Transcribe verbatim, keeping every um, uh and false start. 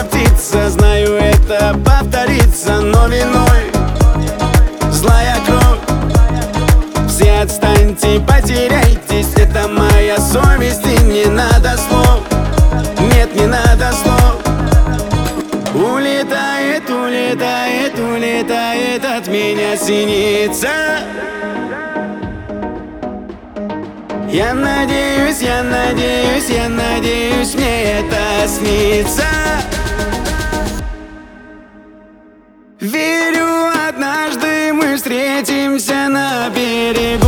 птица, знаю, это повторится, но виной злая кровь. Все отстаньте, потеряйтесь, это моя совесть, и не надо слов. Нет, не надо слов. Улетает, улетает, улетает от меня синица. Я надеюсь, я надеюсь, я надеюсь, мне это снится. Верю, однажды мы встретимся на берегу.